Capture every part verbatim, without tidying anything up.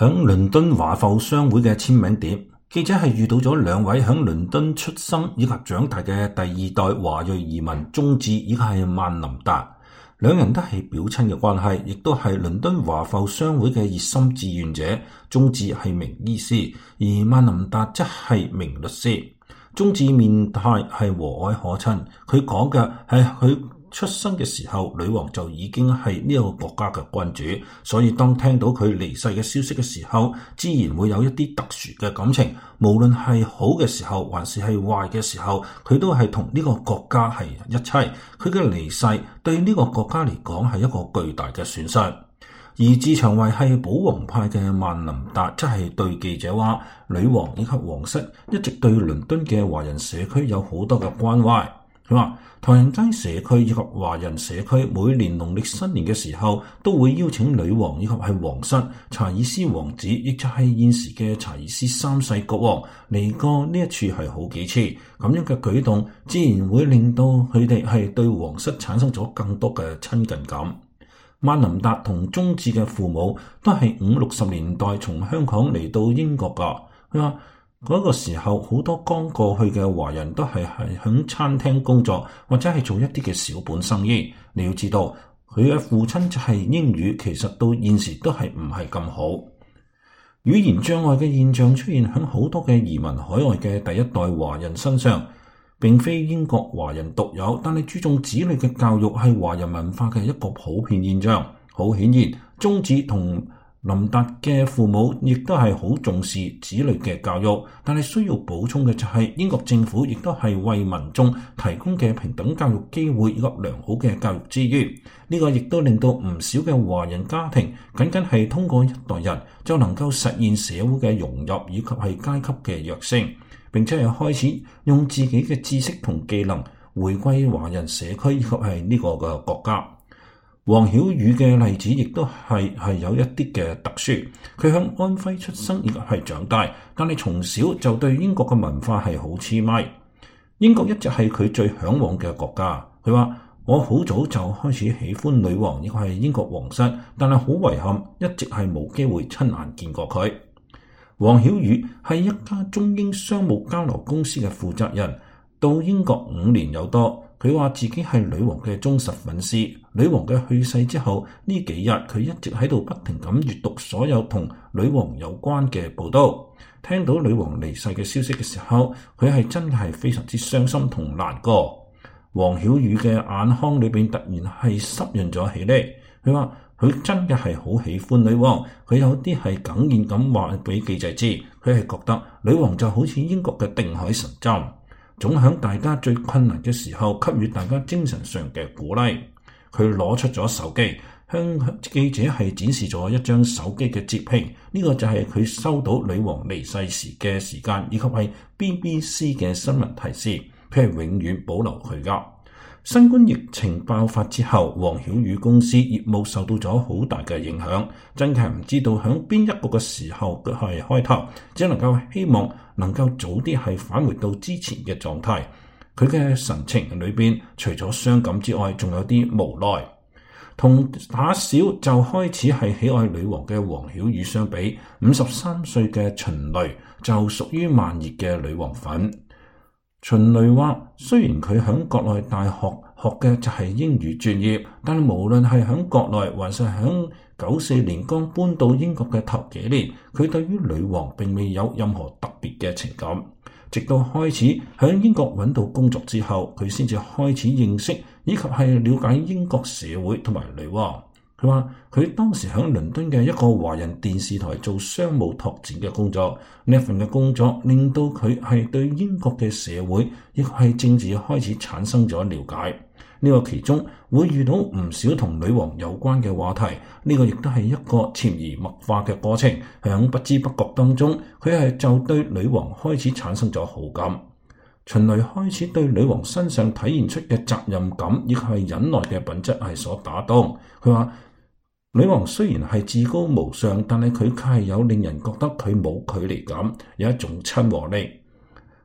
響倫敦華埠商會嘅簽名碟，記者係遇到咗兩位響倫敦出生以及長大嘅第二代華裔移民宗志以及係曼林達，兩人都係表親嘅關係，亦都係倫敦華埠商會嘅熱心志願者。宗志係名醫師，而曼林達則係名律師。宗志面態係和藹可親，佢講嘅係佢出生嘅時候，女王就已經係呢一個國家嘅君主，所以當聽到佢離世嘅消息嘅時候，自然會有一啲特殊嘅感情。無論係好嘅時候，還是係壞嘅時候，佢都係同呢個國家係一齊。佢嘅離世對呢個國家嚟講係一個巨大嘅損失。而自長為係保皇派嘅曼林達，則係對記者話，女王以及皇室一直對倫敦嘅華人社區有好多嘅關懷。佢話唐人街社區以及華人社區每年農曆新年嘅時候，都會邀請女王以及係皇室查爾斯王子，亦就係現時嘅查爾斯三世國王嚟過呢一處係好幾次。咁樣嘅舉動，自然會令到佢哋係對皇室產生咗更多嘅親近感。曼林達同宗志嘅父母都係五六十年代從香港嚟到英國噶。佢話嗰個時候好多剛過去嘅華人都係係響餐廳工作，或者係做一啲嘅小本生意。你要知道佢嘅父親就係英語，其實到現時都係唔係咁好。語言障礙嘅現象出現響好多嘅移民海外嘅第一代華人身上，並非英國華人獨有，但係注重子女嘅教育係華人文化嘅一個普遍現象。好顯然，宗志同林達嘅父母亦都係好重視子女嘅教育，但係需要補充嘅就係英國政府亦都係為民眾提供嘅平等教育機會以及良好嘅教育資源。呢個亦都令到唔少嘅華人家庭僅僅係通過一代人就能夠實現社會嘅融入以及係階級嘅躍升，並且係開始用自己嘅知識同技能回歸華人社區以及係呢個嘅國家。黃曉宇嘅例子亦都係係有一啲嘅特殊，佢響安徽出生，亦係長大，但係從小就對英國嘅文化係好痴迷。英國一直係佢最向往嘅國家。佢話我好早就開始喜歡女王，亦係英國皇室，但係好遺憾，一直係冇機會親眼見過佢。黃曉宇係一家中英商務交流公司嘅負責人，到英國五年有多。佢話自己係女王嘅忠實粉絲。女王嘅去世之後呢幾日，佢一直喺度不停咁閱讀所有同女王有關嘅報道。聽到女王離世嘅消息嘅時候，佢係真係非常之傷心同難過。黃曉宇嘅眼眶裏邊突然係濕潤咗起嚟。佢話佢真嘅係好喜歡女王，佢有啲係哽咽咁話俾記者知，佢係覺得女王就好似英國嘅定海神針，總喺大家最困難嘅時候給予大家精神上嘅鼓勵。佢攞出咗手機，向記者係展示咗一張手機嘅截屏，呢、這個就係佢收到女王離世時嘅時間，以及係 B B C 嘅新聞提示。佢係永遠保留佢噶。新冠疫情爆發之後，黃曉宇公司業務受到咗好大嘅影響，真係唔知道響邊一個嘅時候係開頭，只能夠希望能夠早啲係返回到之前嘅狀態。佢嘅神情裏邊，除咗傷感之外，仲有啲無奈。同打小就開始係喜愛女王嘅黃曉宇相比，五十三歲嘅秦雷就屬於慢熱嘅女王粉。秦雷話：雖然佢喺國內大學學嘅就係英語專業，但係無論係喺國內還是喺九四年剛搬到英國嘅頭幾年，佢對於女王並未有任何特別嘅情感。直到開始喺英國揾到工作之後，佢先至開始認識以及係了解英國社會同埋女王。佢話佢當時喺倫敦嘅一個華人電視台做商務拓展嘅工作，呢份嘅工作令到佢係對英國嘅社會亦係政治開始產生咗了解。呢個其中會遇到唔少同女王有關嘅話題，呢個亦都係一個潛移默化嘅過程。響不知不覺當中，佢係就對女王開始產生咗好感。秦雷開始對女王身上體現出嘅責任感亦係忍耐嘅品質係所打動。佢話女王雖然係至高無上，但係佢卻係有令人覺得佢冇距離感，有一種親和力。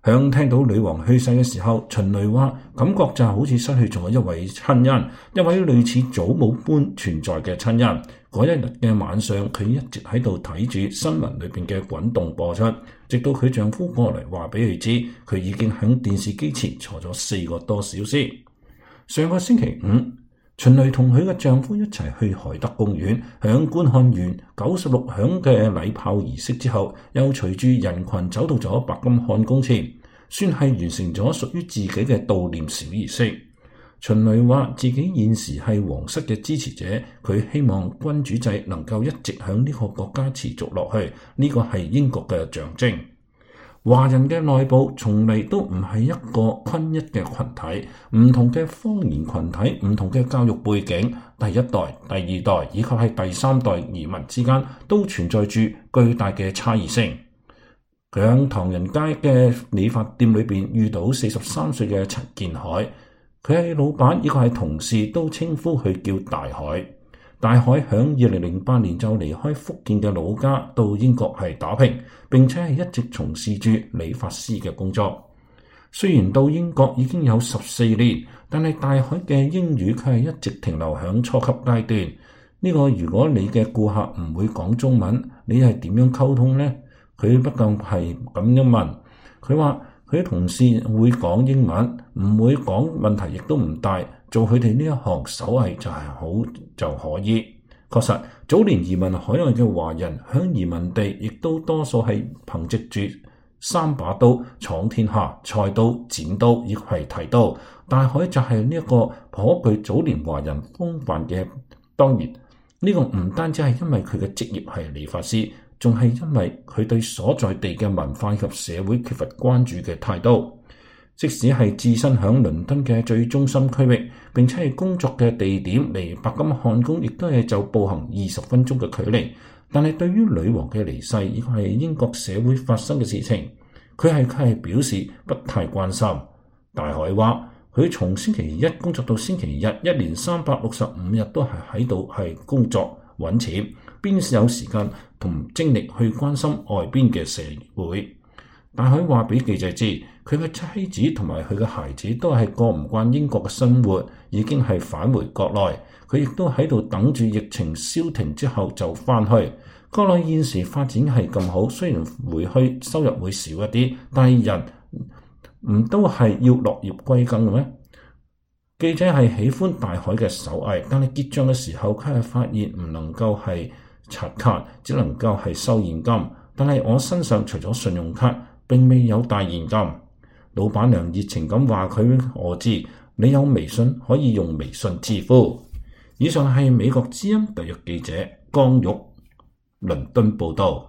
響聽到女王去世嘅時候，秦雷話感覺就好似失去咗一位親人，一位類似祖母般存在嘅親人。嗰一日嘅晚上，佢一直喺度睇住新聞裏邊嘅滾動播出，直到佢丈夫過嚟話俾佢知，佢已經喺電視機前坐咗四個多小時。上個星期五，秦雷同佢嘅丈夫一齊去海德公園，響觀看完九十六響嘅禮炮儀式之後，又隨住人群走到咗白金漢宮前，算係完成咗屬於自己嘅悼念小儀式。秦雷話自己現時係皇室嘅支持者，佢希望君主制能夠一直響呢個國家持續落去，呢個係英國嘅象徵。華人嘅內部從嚟都唔係一個均一嘅群體，唔同嘅方言群體，唔同嘅教育背景，第一代、第二代以及係第三代移民之間都存在住巨大嘅差異性。佢喺唐人街嘅理髮店裏邊遇到四十三歲嘅陳建海。佢係老闆，呢個係同事都稱呼佢叫大海。大海響二零零八年就離開福建嘅老家，到英國係打拼，並且係一直從事住理髮師嘅工作。雖然到英國已經有十四年，但係大海嘅英語佢係一直停留響初級階段。呢個如果你嘅顧客唔會講中文，你係點樣溝通呢？佢不禁係咁樣問。佢話佢同事會講英文，唔會講，問題亦都唔大。做佢哋呢一行手藝就係好就可以。確實，早年移民海外嘅華人響移民地，亦都多數係憑藉住三把刀闖天下，菜刀、剪刀亦係剃刀。大海就係呢一個頗具早年華人風範嘅。當然，呢個唔單止係因為佢嘅職業係理髮師，仲係因為佢對所在地嘅文化及社會缺乏關注嘅態度。即使係置身響倫敦嘅最中心區域，並且係工作嘅地點，離白金漢宮亦都係就步行二十分鐘嘅距離。但係對於女王嘅離世，亦係英國社會發生嘅事情，佢係佢係表示不太關心。大海話：佢從星期一工作到星期日，一年三百六十五日都係喺度係工作揾錢，邊有時間同精力去關心外邊嘅社會？大海話俾記者知，佢嘅妻子同埋佢嘅孩子都係過唔慣英國嘅生活，已經係返回國內。佢亦都喺度等住疫情消停之後就返去。國內現時發展係咁好，雖然回去收入會少一啲，但係人唔都係要落葉歸根嘅咩？記者係喜歡大海嘅手藝，但係結賬嘅時候佢係發現唔能夠係刷卡，只能夠係收現金。但係我身上除咗信用卡，並未有帶現金。老闆娘熱情咁話佢：我知你有微信，可以用微信支付。以上係美國之音特約記者江玉倫敦報道。